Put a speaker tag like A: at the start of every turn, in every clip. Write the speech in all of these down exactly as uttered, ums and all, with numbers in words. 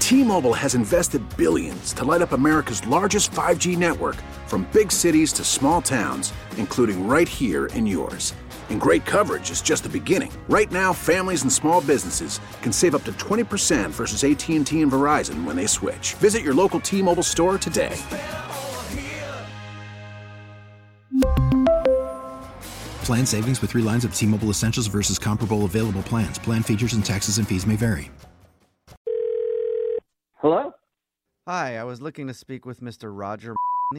A: T-Mobile has invested billions to light up America's largest five G network, from big cities to small towns, including right here in yours. And great coverage is just the beginning. Right now, families and small businesses can save up to twenty percent versus A T and T and Verizon when they switch. Visit your local T-Mobile store today.
B: Plan savings with three lines of T-Mobile Essentials versus comparable available plans. Plan features and taxes and fees may vary.
C: Hello?
D: Hi, I was looking to speak with Mister Roger.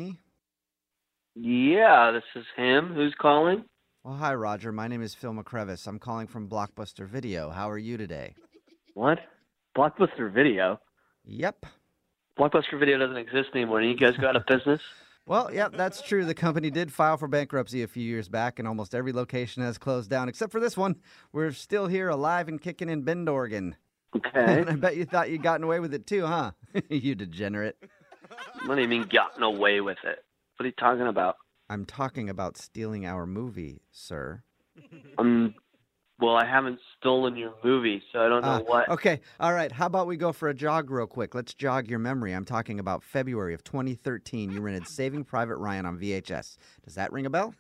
C: Yeah, this is him. Who's calling?
D: Well, hi, Roger. My name is Phil McCrevis. I'm calling from Blockbuster Video. How are you today?
C: What? Blockbuster Video?
D: Yep.
C: Blockbuster Video doesn't exist anymore. You guys go out of business?
D: Well, yeah, that's true. The company did file for bankruptcy a few years back, and almost every location has closed down, except for this one. We're still here, alive and kicking in Bend, Oregon.
C: Okay.
D: I bet you thought you'd gotten away with it too, huh? You degenerate.
C: What do you mean gotten away with it? What are you talking about?
D: I'm talking about stealing our movie, sir.
C: Um, well, I haven't stolen your movie, so I don't know
D: Uh,
C: what.
D: Okay, all right. How about we go for a jog real quick? Let's jog your memory. I'm talking about February of twenty thirteen. You rented Saving Private Ryan on V H S. Does that ring a bell?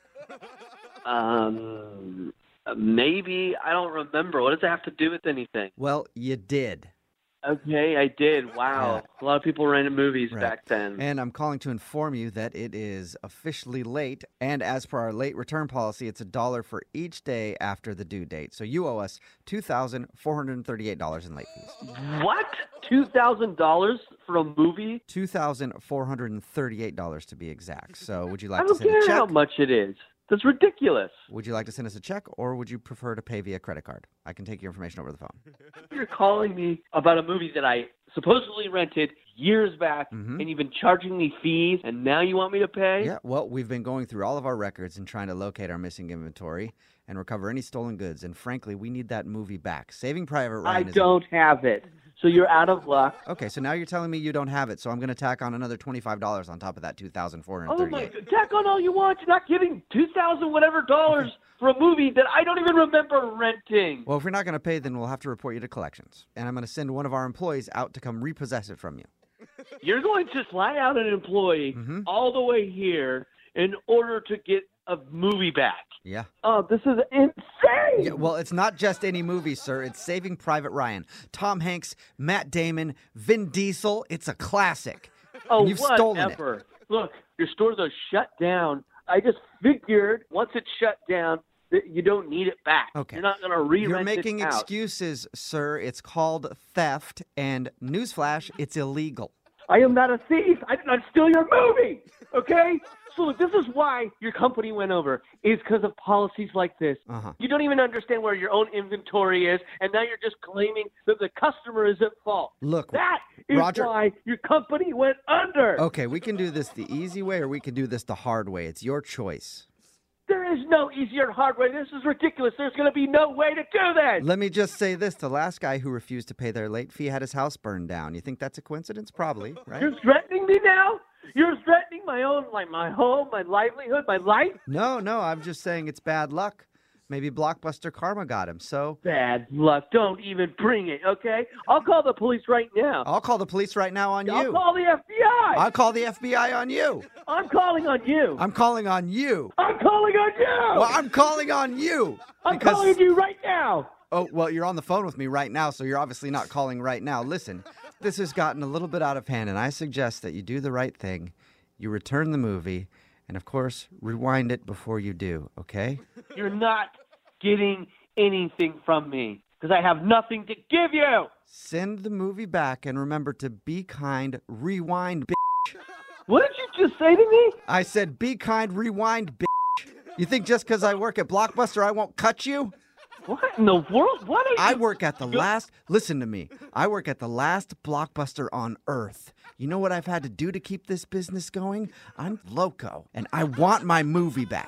C: Um, maybe. I don't remember. What does it have to do with anything?
D: Well, you did.
C: Okay, I did. Wow.
D: Yeah.
C: A lot of people rented movies
D: Right.
C: back then.
D: And I'm calling to inform you that it is officially late, and as per our late return policy, it's a dollar for each day after the due date. So you owe us two thousand four hundred thirty-eight dollars in late fees.
C: What? two thousand dollars for a movie?
D: two thousand four hundred thirty-eight dollars to be exact. So would you
C: I
D: like to
C: don't
D: send a
C: care
D: check?
C: how much it is. That's ridiculous.
D: Would you like to send us a check, or would you prefer to pay via credit card? I can take your information over the phone.
C: You're calling me about a movie that I supposedly rented years back,
D: Mhm.
C: and you've been charging me fees, and now you want me to pay?
D: Yeah, well, we've been going through all of our records and trying to locate our missing inventory and recover any stolen goods. And frankly, we need that movie back. Saving Private
C: I
D: Ryan is...
C: don't have it. So you're out of luck.
D: Okay, so now you're telling me you don't have it, so I'm going to tack on another twenty-five dollars on top of that two thousand four hundred
C: Oh my
D: thirty-eight.
C: God, tack on all you want. You're not getting two thousand whatever dollars for a movie that I don't even remember renting.
D: Well, if we're not going to pay, then we'll have to report you to collections. And I'm going to send one of our employees out to come repossess it from you.
C: You're going to fly out an employee
D: Mhm.
C: all the way here in order to get a movie back.
D: Yeah.
C: Oh, this is insane.
D: Yeah, well, it's not just any movie, sir. It's Saving Private Ryan. Tom Hanks, Matt Damon, Vin Diesel. It's a classic.
C: Oh,
D: And you've stolen it.
C: whatever. Look, your stores are shut down. I just figured once it's shut down, that you don't need it back.
D: Okay.
C: You're not going to re-rent
D: You're making
C: it out.
D: excuses, sir. It's called theft, and newsflash, it's illegal.
C: I am not a thief. I did not steal your movie. Okay? So look, this is why your company went over, is because of policies like this.
D: Uh-huh.
C: You don't even understand where your own inventory is, and now you're just claiming that the customer is at fault.
D: Look,
C: That is
D: Roger-
C: why your company went under.
D: Okay, we can do this the easy way, or we can do this the hard way. It's your choice.
C: There is no easier hard way. This is ridiculous. There's going to be no way to do this.
D: Let me just say this. The last guy who refused to pay their late fee had his house burned down. You think that's a coincidence? Probably, right?
C: You're threatening me now? You're threatening my own, like my home, my livelihood, my life?
D: No, no, I'm just saying it's bad luck. Maybe Blockbuster Karma got him, so
C: Bad luck. Don't even bring it, okay? I'll call the police right now.
D: I'll call the police right now on
C: I'll
D: you.
C: call the F B I.
D: I'll call the F B I on you.
C: I'm calling on you.
D: I'm calling on you.
C: I'm calling on you.
D: Well, I'm calling on you.
C: I'm
D: because-
C: calling you right now.
D: Oh, well, you're on the phone with me right now, so you're obviously not calling right now. Listen, this has gotten a little bit out of hand, and I suggest that you do the right thing. You return the movie, and of course, rewind it before you do, okay?
C: You're not getting anything from me because I have nothing to give you.
D: Send the movie back, and remember to be kind, rewind, bitch.
C: What did you just say to me?
D: I said be kind, rewind, bitch. You think just because I work at Blockbuster I won't cut you?
C: What in the world? What are you?
D: I work at the last, listen to me, I work at the last Blockbuster on Earth. You know what I've had to do to keep this business going? I'm loco, and I want my movie back.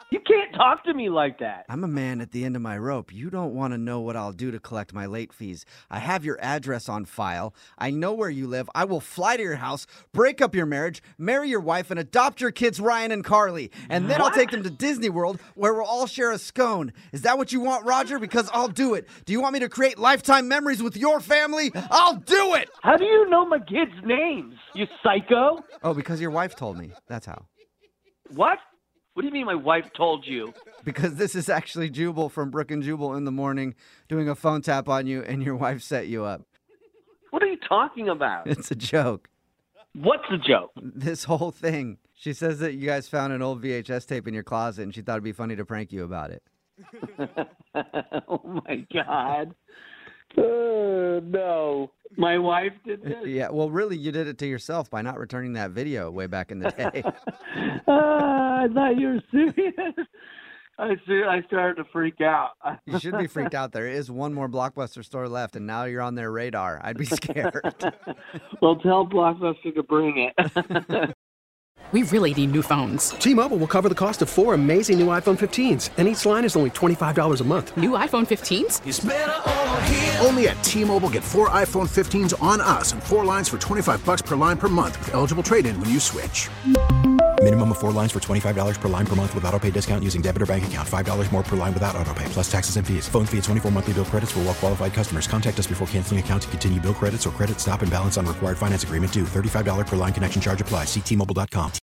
C: You can't talk to me like that.
D: I'm a man at the end of my rope. You don't want to know what I'll do to collect my late fees. I have your address on file. I know where you live. I will fly to your house, break up your marriage, marry your wife, and adopt your kids, Ryan and Carly. And then what? I'll take them to Disney World, where we'll all share a scone. Is that what you want, Roger? Because I'll do it. Do you want me to create lifetime memories with your family? I'll do it!
C: How do you know my kids' names, you psycho?
D: Oh, because your wife told me. That's how.
C: What? What do you mean my wife told you?
D: Because this is actually Jubal from Brook and Jubal in the Morning doing a phone tap on you, and your wife set you up.
C: What are you talking about?
D: It's a joke.
C: What's the joke?
D: This whole thing. She says that you guys found an old V H S tape in your closet, and she thought it'd be funny to prank you about it.
C: Oh, my God. Uh, no. My wife did this?
D: Yeah, well, really, you did it to yourself by not returning that video way back in the day.
C: uh, I thought you were serious. I see, I started to freak out.
D: You should be freaked out. There is one more Blockbuster store left, and now you're on their radar. I'd be scared.
C: Well, tell Blockbuster to bring it.
E: We really need new phones.
F: T-Mobile will cover the cost of four amazing new iPhone fifteens, and each line is only twenty-five dollars a month.
E: New iPhone fifteens?
A: It's better over here. Only at T-Mobile, get four iPhone fifteens on us and four lines for twenty-five bucks per line per month with eligible trade-in when you switch.
B: Minimum of four lines for twenty-five dollars per line per month with autopay discount using debit or bank account. five dollars more per line without autopay, plus taxes and fees. Phone fee at twenty-four monthly bill credits for well-qualified customers. Contact us before canceling account to continue bill credits or credit stop and balance on required finance agreement due. thirty-five dollars per line connection charge applies. See T Mobile dot com.